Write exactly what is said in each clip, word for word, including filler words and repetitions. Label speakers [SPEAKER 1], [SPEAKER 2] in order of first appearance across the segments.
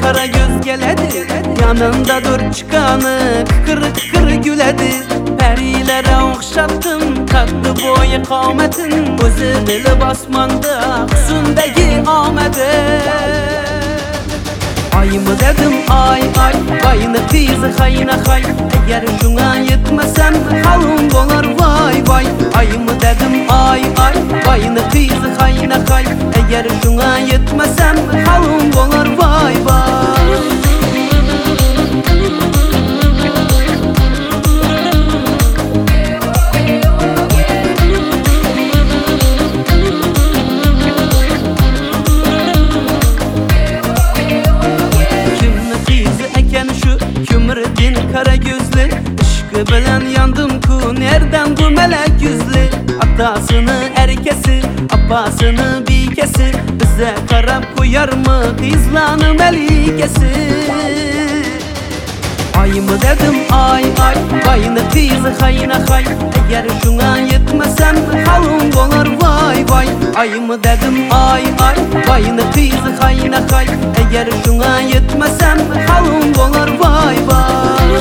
[SPEAKER 1] kara göz geledi, yanında dur çıkanı kıkır kıkır güledi. Perilere okşattın tatlı boyu kametin, özü dili basmanda hüsündeki Ahmet'e. Ay mı dedim ay ay, bayını kızı hayına hay. Eğer şuna yetmesem halım bolar vay vay. Ay mı dedim ay ay, bayını kızı hayına hay. Eğer şuna yetmesem halım bolar vay vay. Kara gözlü, ışkı bilen yandım ku, nereden bu melek yüzlü? Atasını erkesi, abbasını bikesi, bize karab koyar mı kızlanı melikesi? Ay mı dedim ay ay, bayını kızı hayına hay. Eğer şuna yetmesem halım bolar vay vay. Ay mı dedim ay ay, bayını kızı hayına hay. Eğer şuna yetmesem halım bolar vay vay.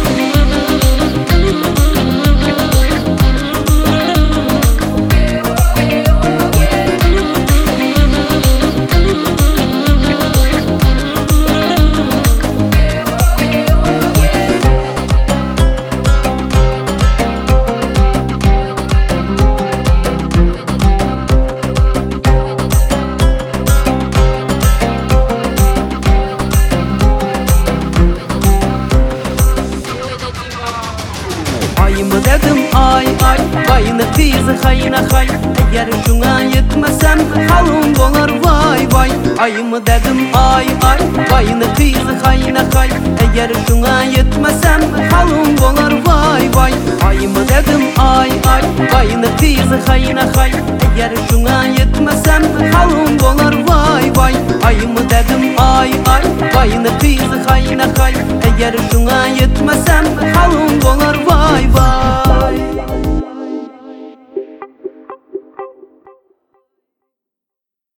[SPEAKER 1] Ay mı dedim ay ay, bayını kızı hayına hay. Eğer şuna yetmesem halım bolar vay vay. Ay mı dedim ay ay, bayını kızı hayına hay. Eğer şuna yetmesem halım bolar vay vay. Ay mı dedim ay ay, bayını kızı hayına hay. Eğer şuna yetmesem halım bolar vay vay. Ay mı dedim ay ay, bayını kızı hayına hay. Eğer şuna yetmesem halım bolar vay vay.